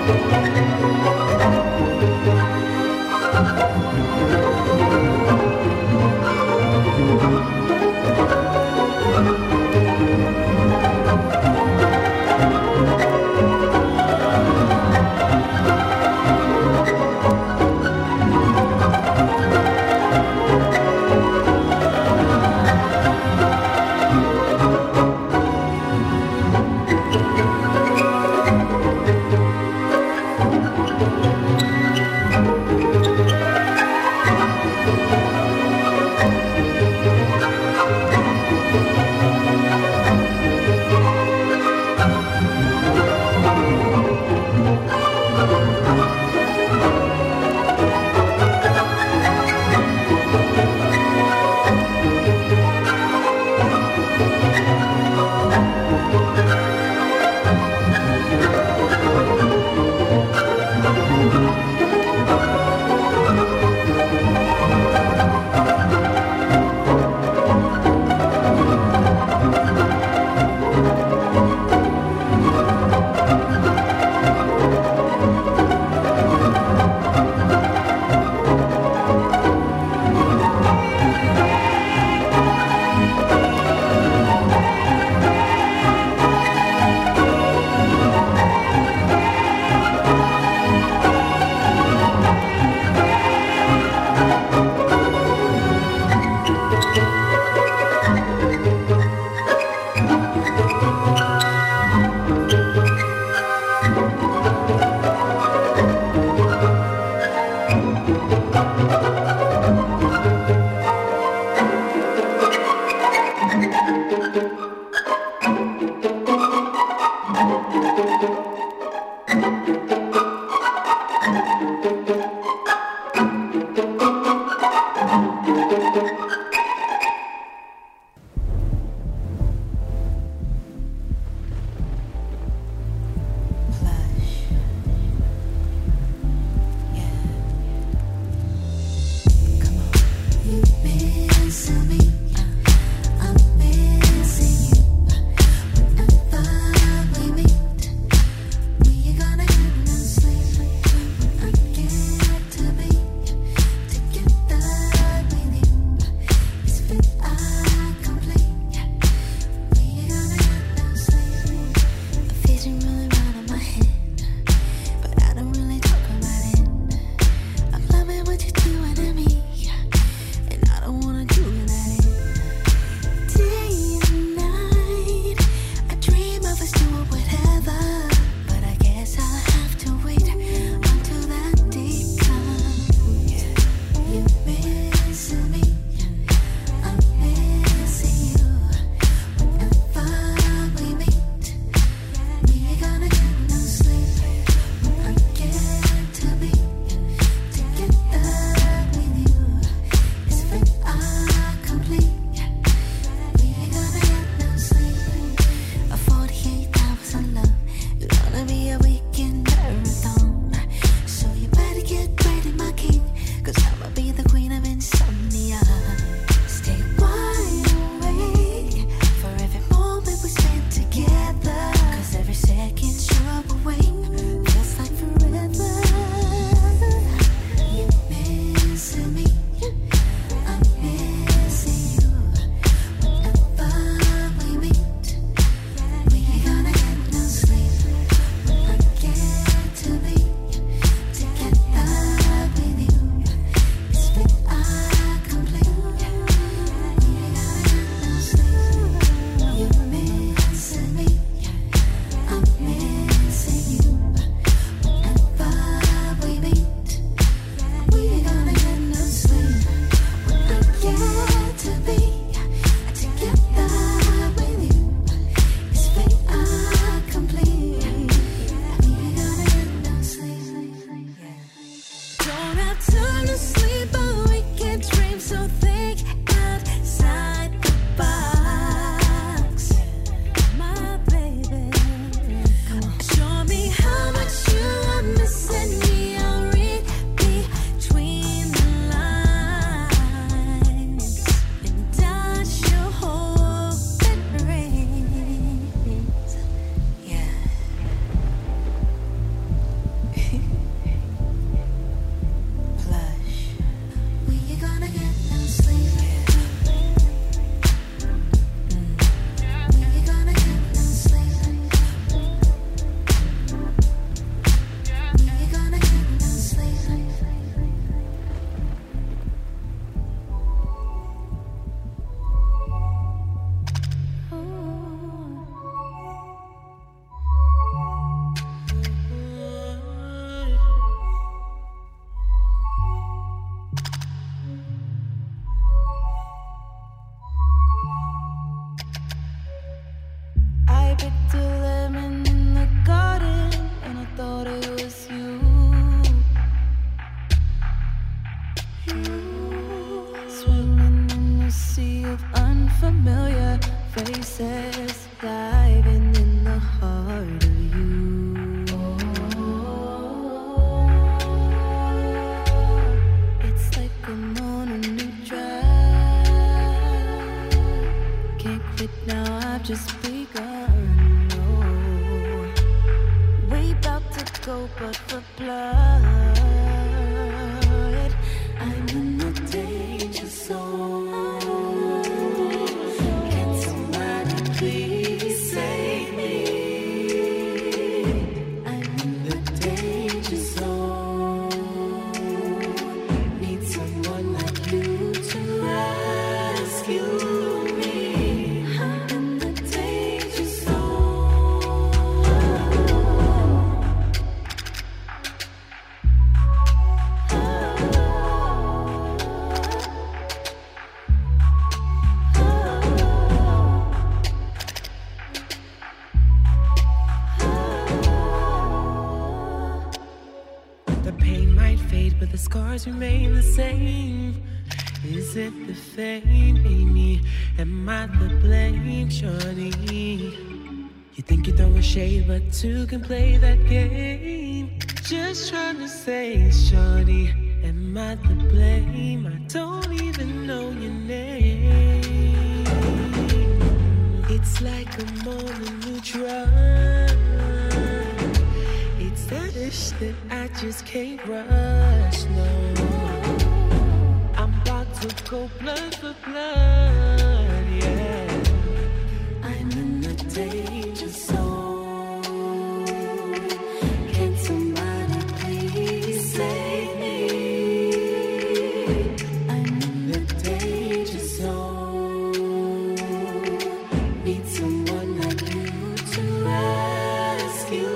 Again. just begun. Oh, we about to go, but for blood, I'm in the danger zone. Can somebody please save me? I'm in the danger zone. Need someone like you to rescue. But the scars remain the same. Is it the fame in me? Am I the blame, shorty? You think you're throwing shade, but two can play that game. Just trying to say, shorty, am I the blame? I don't even know your name. It's like I'm on a new drug. It's that ish that I just can't rush, no. I'm about to go blood for blood, yeah. I'm in the danger zone. Can somebody please save me? I'm in the danger zone. Need someone like you to rescue.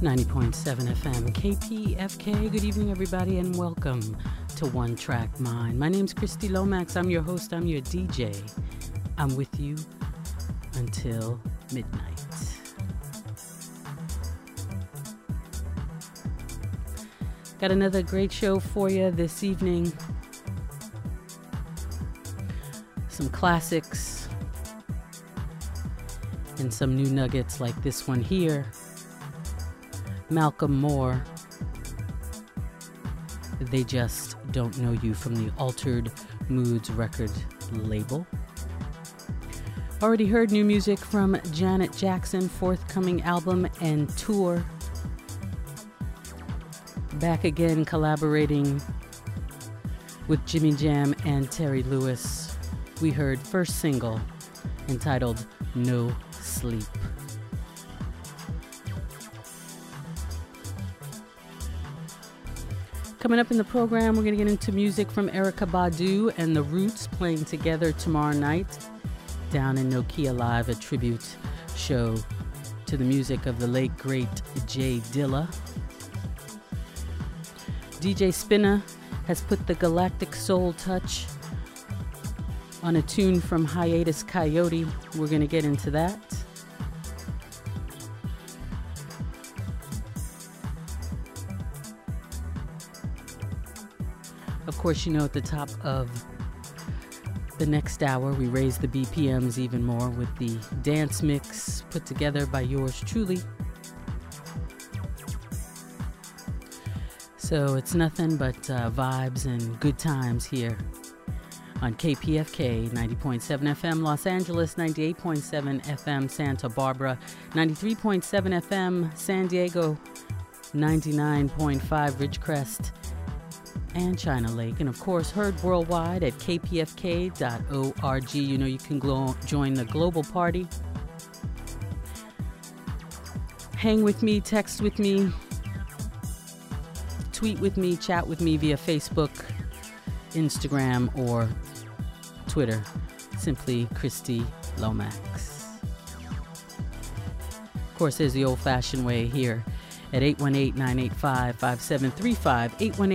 90.7 FM, KPFK. Good evening, everybody, and welcome to One Track Mind. My name's Christy Lomax. I'm your host. I'm your DJ. I'm with you until midnight. Got another great show for you this evening. Some classics and some new nuggets like this one here. Malcolm Moore, They Just Don't Know You, from the Altered Moods record label. Already heard new music from Janet Jackson, forthcoming album and tour. Back again collaborating with Jimmy Jam and Terry Lewis. We heard first single entitled No Sleep. Coming up in the program, we're going to get into music from Erykah Badu and The Roots playing together tomorrow night down in Nokia Live, a tribute show to the music of the late, great Jay Dilla. DJ Spinna has put the galactic soul touch on a tune from Hiatus Coyote. We're going to get into that. Of course, you know, at the top of the next hour, we raise the BPMs even more with the dance mix put together by yours truly. So it's nothing but vibes and good times here on KPFK 90.7 FM Los Angeles, 98.7 FM Santa Barbara, 93.7 FM San Diego, 99.5 Ridgecrest and China Lake, and of course heard worldwide at kpfk.org. You know, you can join the global party. Hang with me, text with me, tweet with me, chat with me via Facebook, Instagram, or Twitter. Simply Christy Lomax. Of course, there's the old-fashioned way here at 818-985-5735,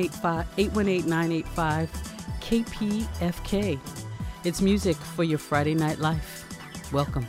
818-985-KPFK. It's music for your Friday night life. Welcome.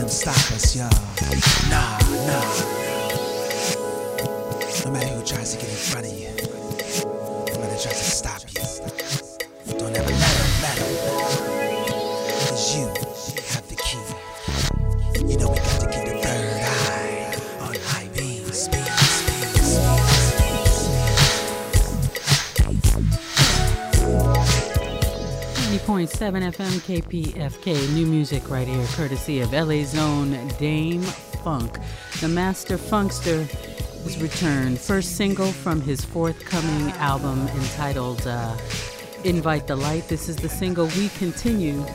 them stop us, y'all. Nah. No matter who tries to get in front of you, no matter who tries to stop you, don't ever let them. Cause you have the key. You know we got to keep the third eye on high beams. 90.7 FM KPFK, new music right here, courtesy of LA's own Dame Funk. The Master Funkster is returned. First single from his forthcoming album entitled Invite the Light. This is the single We Continue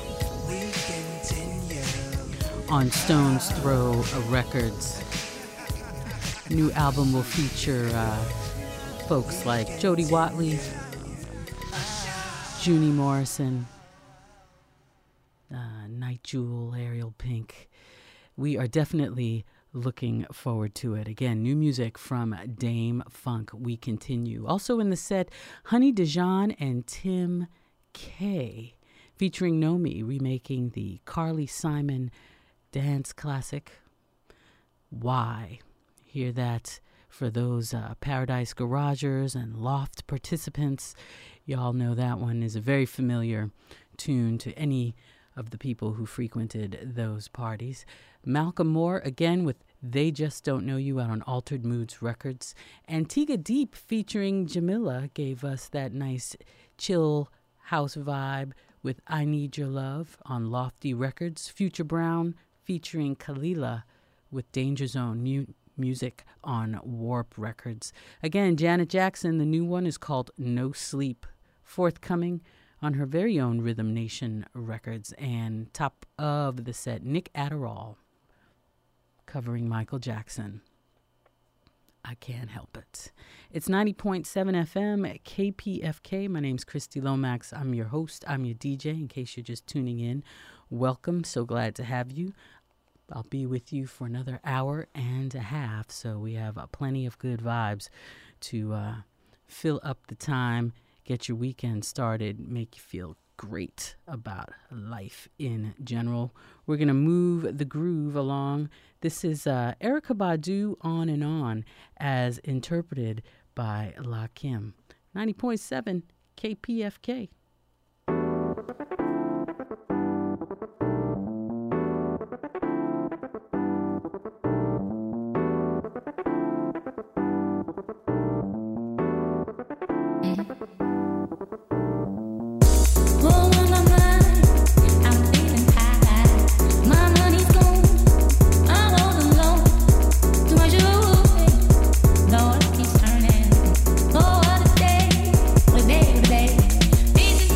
on Stone's Throw Records. New album will feature folks like Jody Watley, Junie Morrison, Night Jewel, Ariel Pink. We are definitely looking forward to it. Again, new music from Dame Funk. We continue. Also in the set, Honey Dijon and Tim K, featuring Nomi, remaking the Carly Simon dance classic, Why. Hear that for those Paradise Garagers and Loft participants. Y'all know that one is a very familiar tune to any of the people who frequented those parties. Malcolm Moore, again, with They Just Don't Know You out on Altered Moods Records. Antigua Deep featuring Jamila gave us that nice chill house vibe with I Need Your Love on Lofty Records. Future Brown featuring Kalila with Danger Zone music on Warp Records. Again, Janet Jackson, the new one is called No Sleep, forthcoming on her very own Rhythm Nation Records. And top of the set, Nick Adderall, covering Michael Jackson. I can't help it. It's 90.7 FM at KPFK. My name's Christy Lomax. I'm your host. I'm your DJ. In case you're just tuning in, welcome. So glad to have you. I'll be with you for another hour and a half. So we have plenty of good vibes to fill up the time, get your weekend started, make you feel great about life in general. We're going to move the groove along. This is Erykah Badu, On and On, as interpreted by Lakim. 90.7 KPFK. These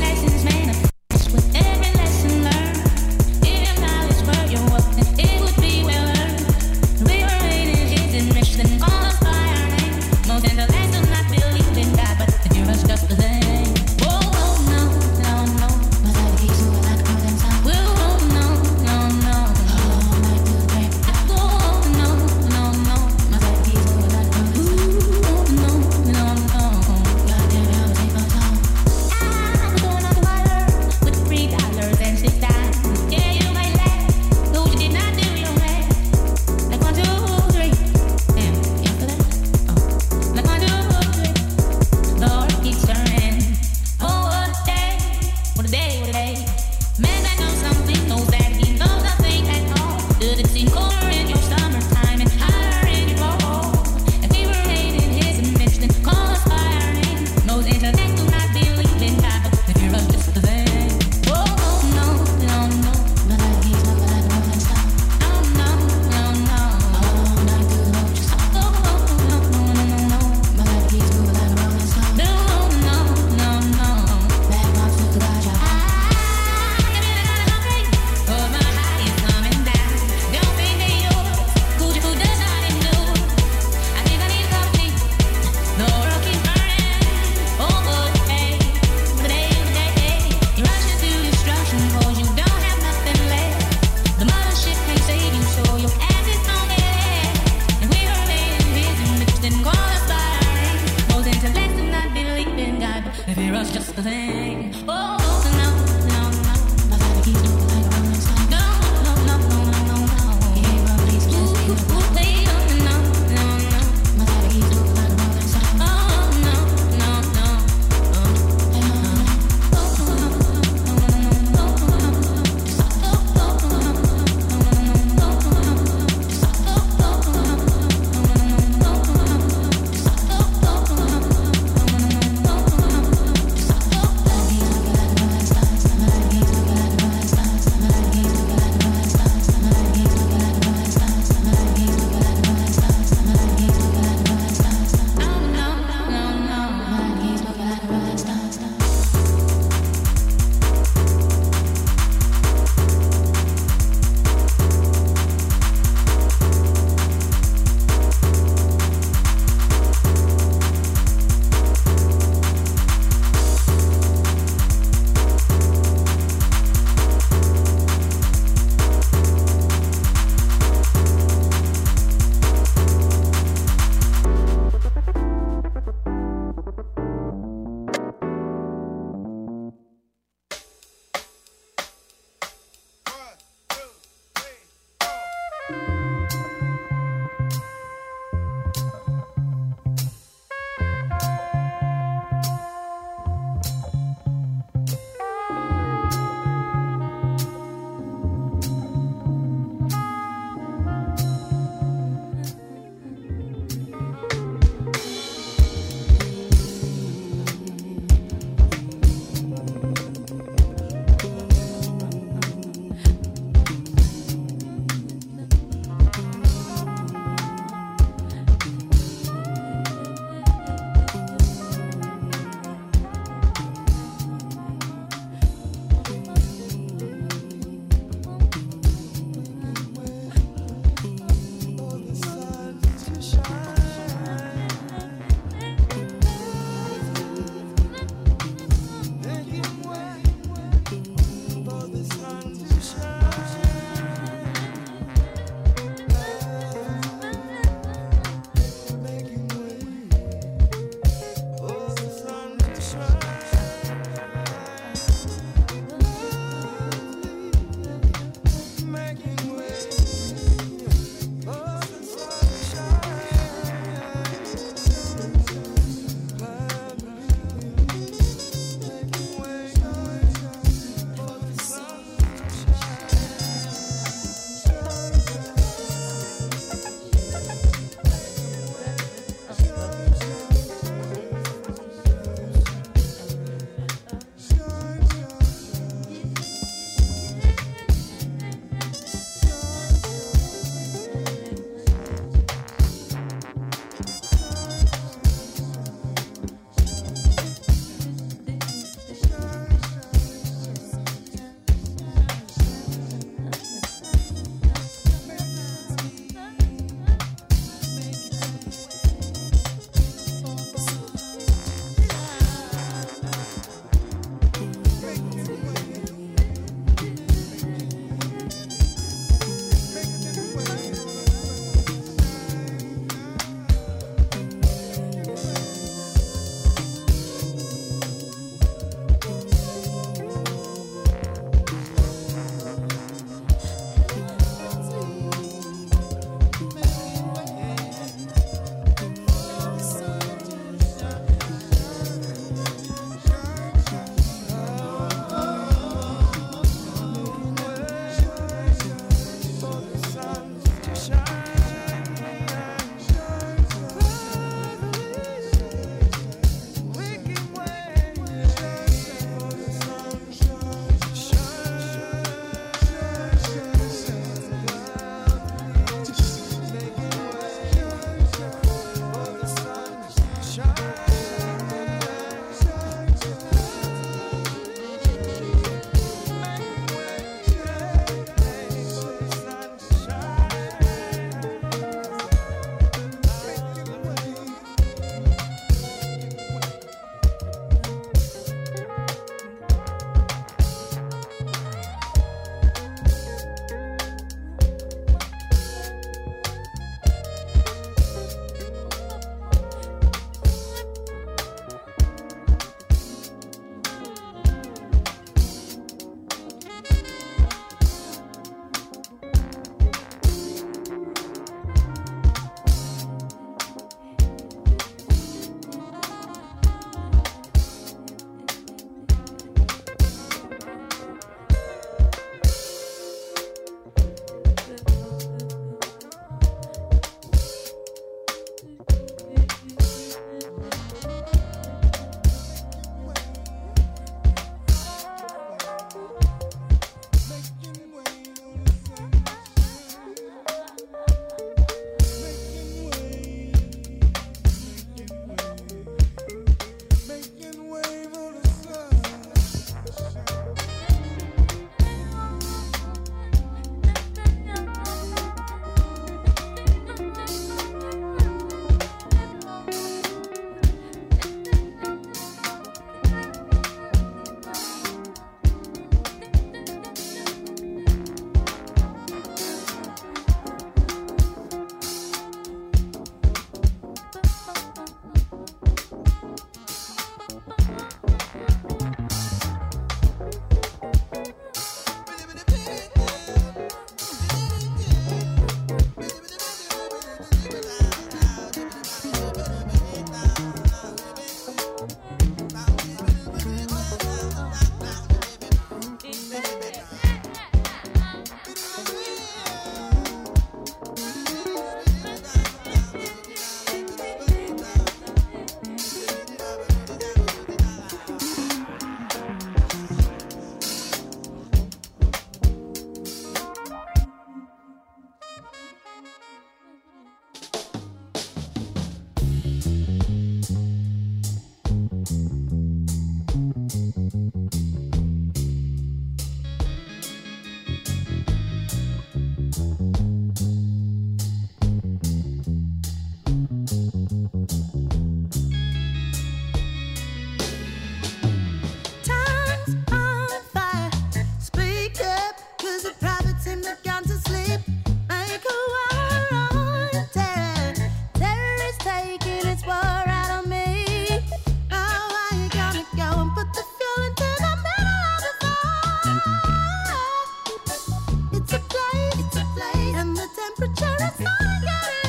There's a private team that gone to sleep. Make a war on terror. Terror is taking its war out of me. Oh, are you gonna go and put the fuel into the middle of the fire? It's a blaze, and the temperature is gonna get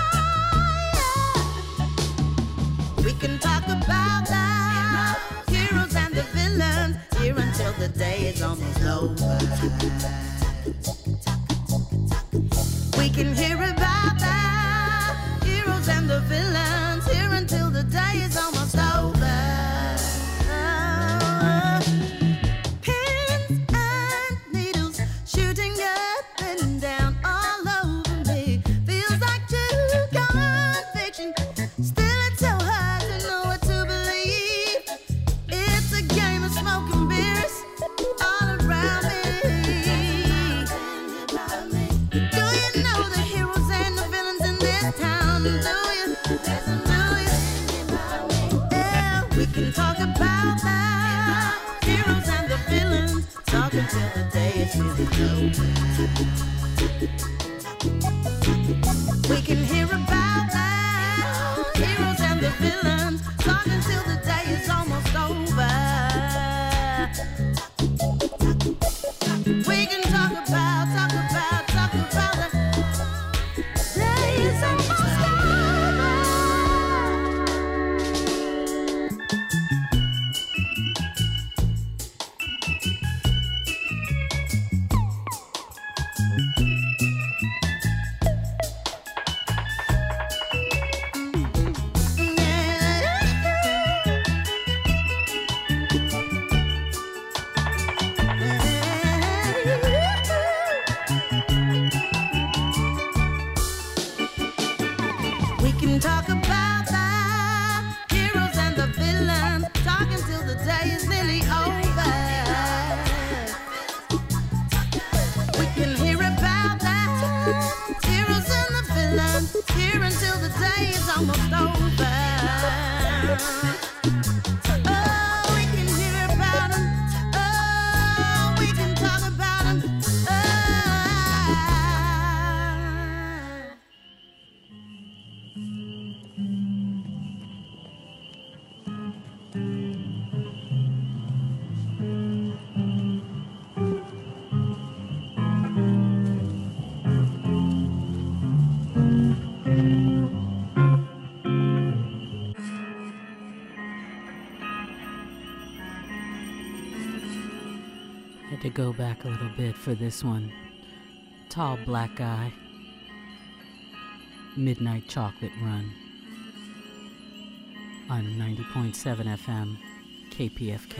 higher. We can talk about the heroes and the villains here until the day is almost over. We can hear about the heroes and the villains here until the day is almost over. Pins and needles shooting up and down all over me. Feels like true conviction. Still, it's so hard to know what to believe. It's a game of smoke and mirrors all around me. Do you know the heroes and the villains in this town? Do you? Yeah, we can talk about the heroes and the villains. Talk until the day is really over. We can hear about the heroes and the villains. Talk until the day is almost over. We can talk about the day is almost over. We can talk about the heroes and the villains. Talk until the day is nearly over. We can hear about the heroes and the villains here until the day is almost over. Oh, we can hear about them. Oh, we can talk about them. Had to go back a little bit for this one. Tall Black Guy. Midnight Chocolate Run. On 90.7 FM, KPFK.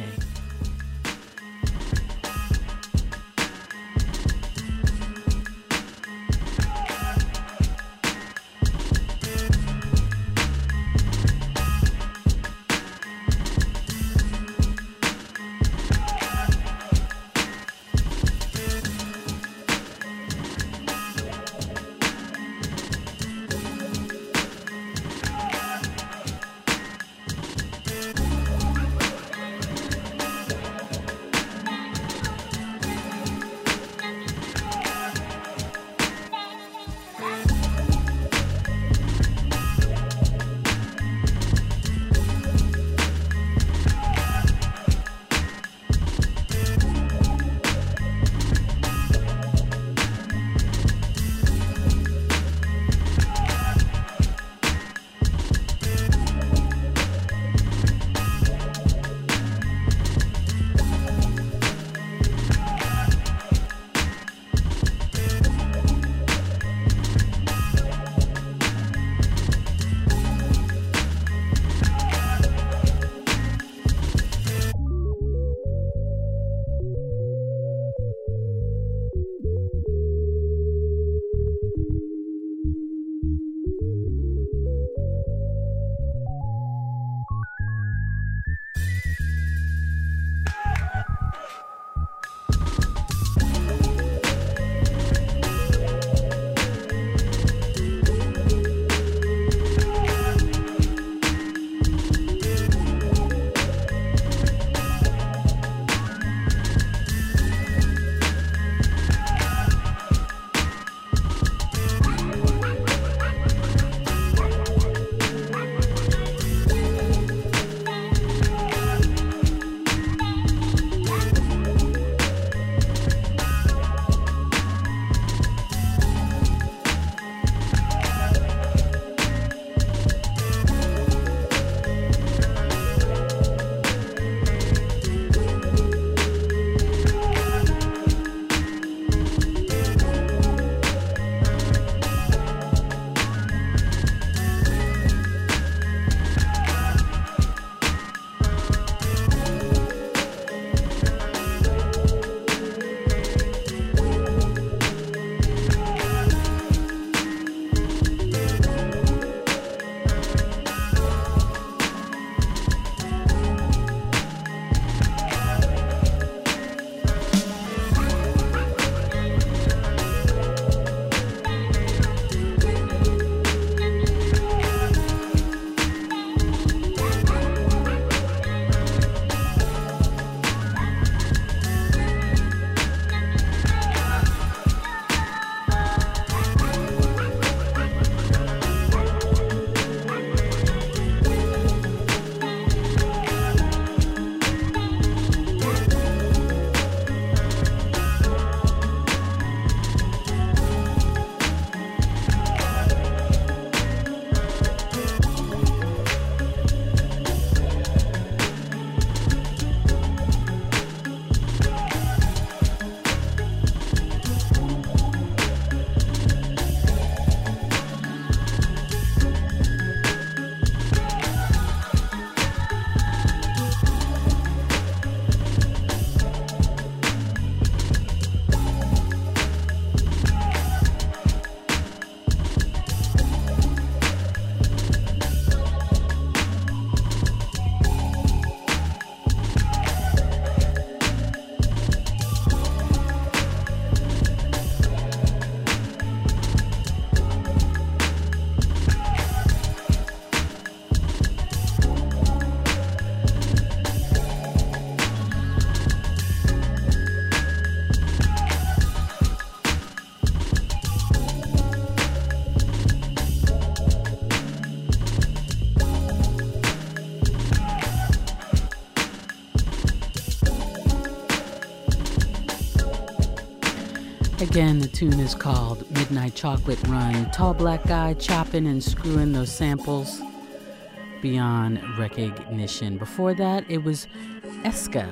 Again, the tune is called Midnight Chocolate Run. Tall black guy chopping and screwing those samples beyond recognition. Before that, it was Eska,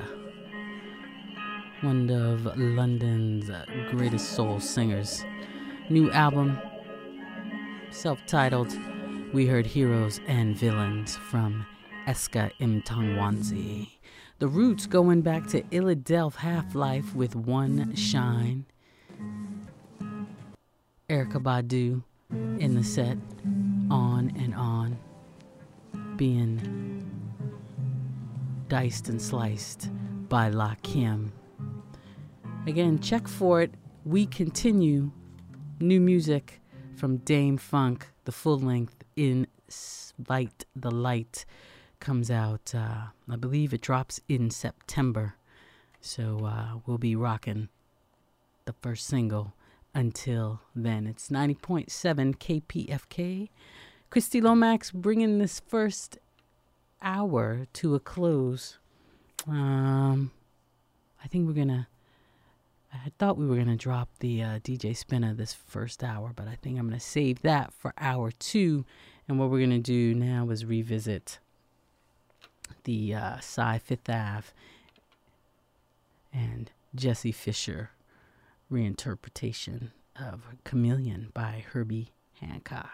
one of London's greatest soul singers. New album, self-titled. We heard Heroes and Villains from Eska Mtangwanzi. The Roots going back to Illadelph Half-Life with One Shine. Erykah Badu in the set, On and On, being diced and sliced by Lakim. Again, check for it. We continue. New music from Dame Funk, the full length In Spite the Light, comes out, I believe it drops in September. So we'll be rocking the first single until then. It's 90.7 KPFK. Christy Lomax bringing this first hour to a close. I thought we were gonna drop the DJ Spinner this first hour, but I think I'm gonna save that for hour 2. And what we're gonna do now is revisit the Cy Fifth Ave and Jesse Fisher reinterpretation of Chameleon by Herbie Hancock.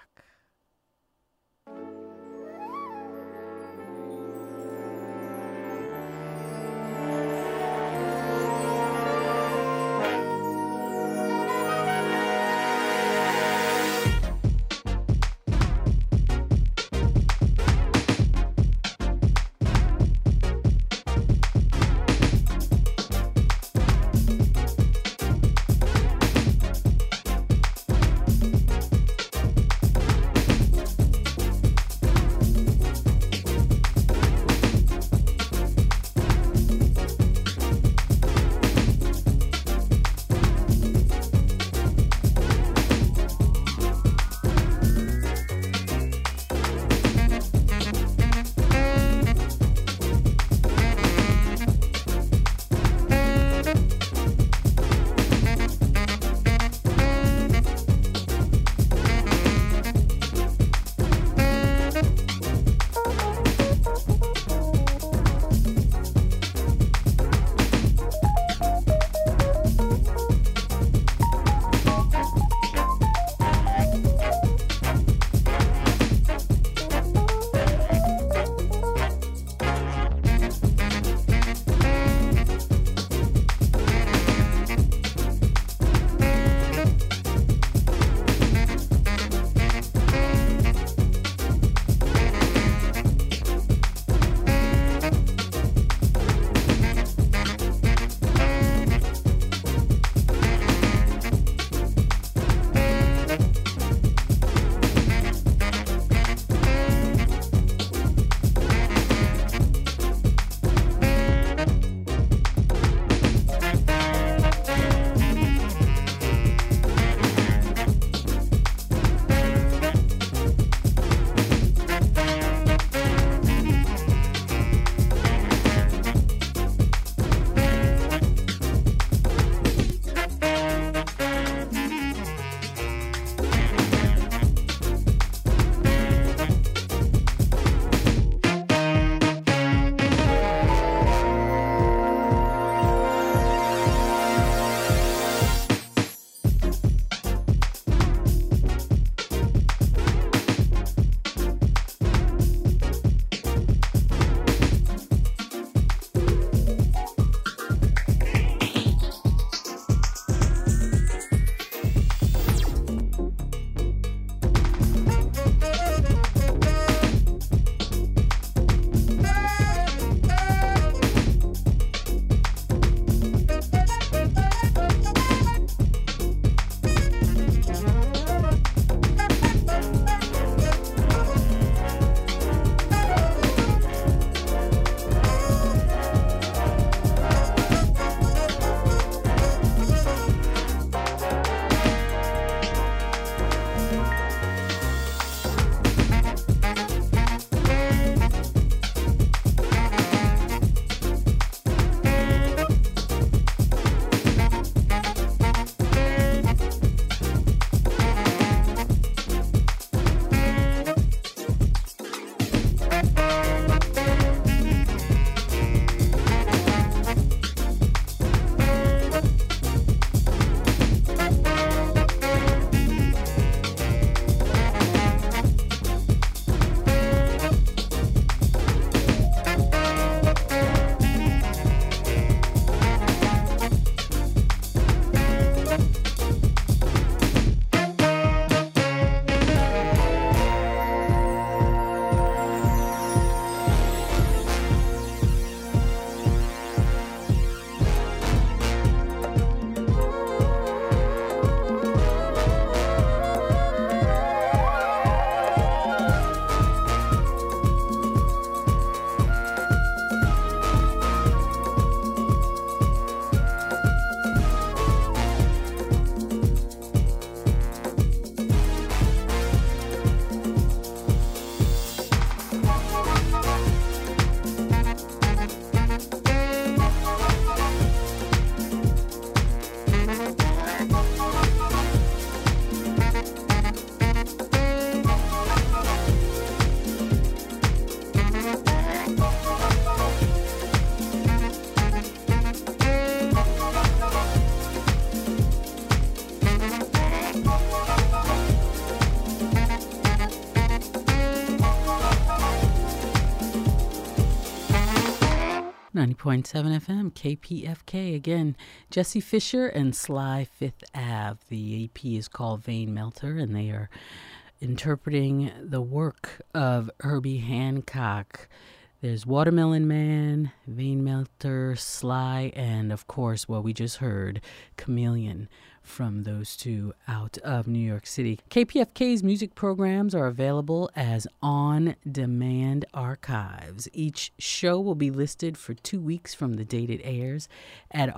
90.7 FM, KPFK. Again, Jesse Fisher and Sly Fifth Ave. The EP is called Vein Melter, and they are interpreting the work of Herbie Hancock. There's Watermelon Man, Vein Melter, Sly, and of course, what we just heard, Chameleon, from those two out of New York City. KPFK's music programs are available as on-demand archives. Each show will be listed for 2 weeks from the date it airs at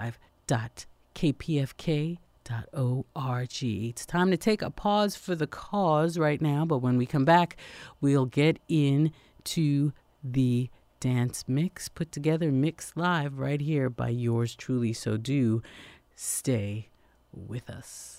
archive.kpfk.org. It's time to take a pause for the cause right now, but when we come back, we'll get into the dance mix put together, mixed live right here by yours truly. So do stay with us.